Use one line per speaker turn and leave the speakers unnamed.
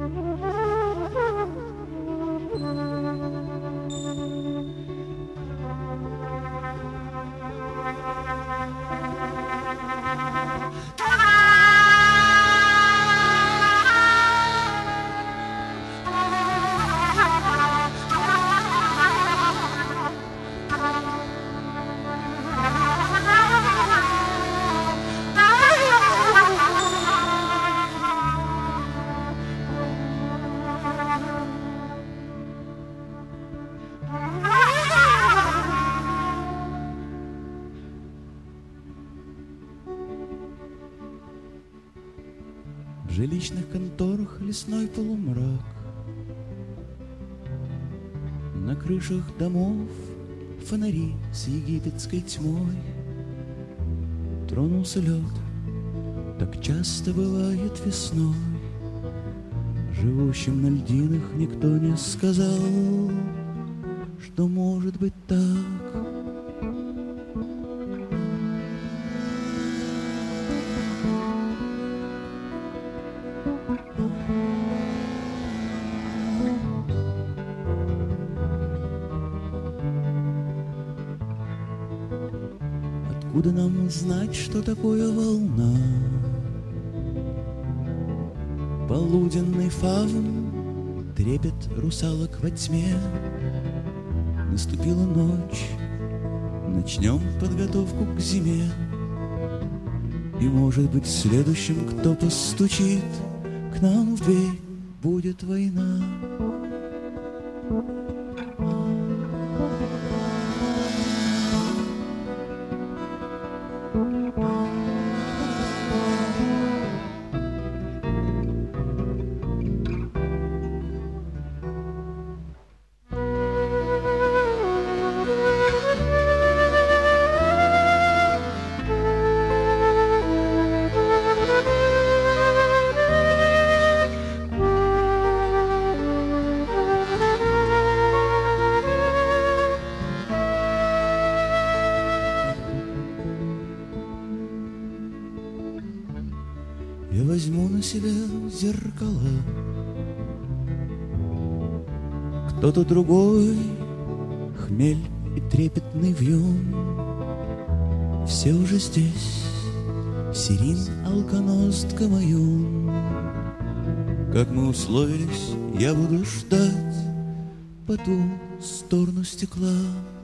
В жилищных конторах лесной полумрак, на крышах домов фонари с египетской тьмой. Тронулся лед, так часто бывает весной. Живущим на льдинах никто не сказал, что может быть так. Откуда нам знать, что такое волна? Полуденный фавн, трепет русалок во тьме. Наступила ночь, начнем подготовку к зиме. И, может быть, следующим, кто постучит к нам в дверь, будет война. Я возьму на себя зеркала, кто-то другой, хмель и трепетный вьюн. Все уже здесь, Сирин, алконост, Камаюн. Как мы условились, я буду ждать по ту сторону стекла.